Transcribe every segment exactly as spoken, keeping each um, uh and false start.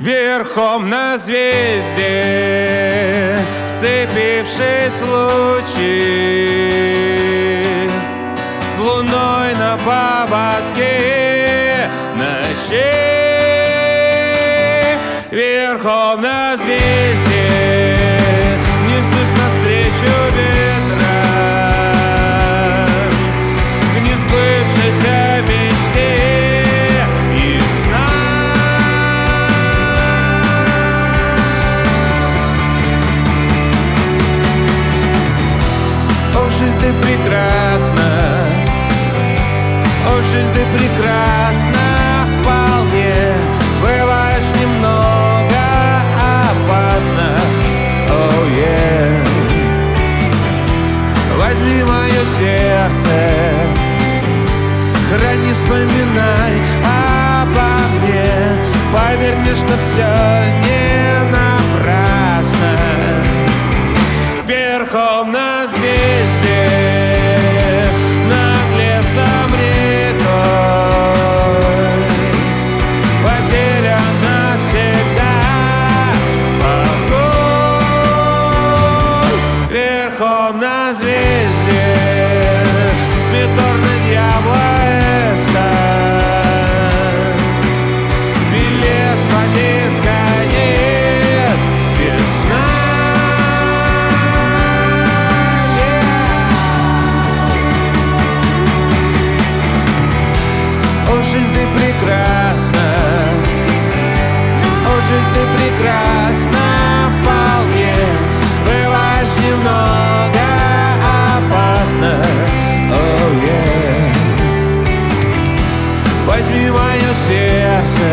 верхом на звезде, вцепившись в лучи, с луной на поводке ночей. Верхом на звезде несусь навстречу ветрам к несбывшейся мечте и снам. О, жизнь, ты прекрасна, о, жизнь, ты прекрасна вполне. Бываешь немного опасно, oh yeah. Возьми мое сердце, храни, вспоминай обо мне. Поверь мне, что все не напрасно. Верхом на звезде, над лесом рекой, потерян навсегда покой. Верхом на звезде, меторный дьяволеста, билет в один конец весна. О, жизнь, ты прекрасна, о, жизнь, ты прекрасна вполне. Бываешь немного опасно, oh yeah. Возьми мое сердце,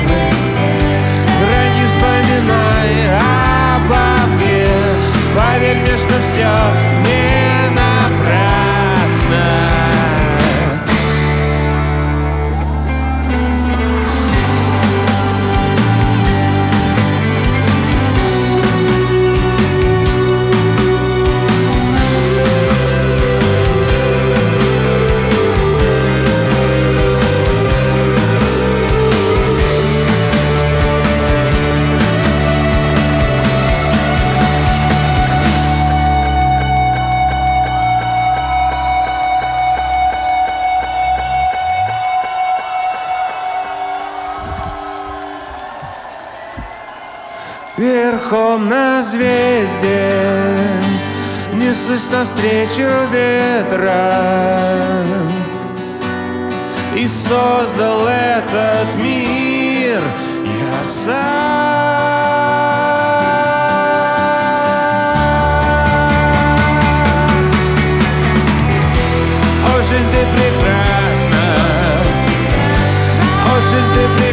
храни, вспоминай обо мне. Поверь мне, что все не напрасно. Верхом на звезде несусь навстречу ветрам и создал этот мир я сам. О, жизнь, ты прекрасна, о, жизнь, ты прекрасна.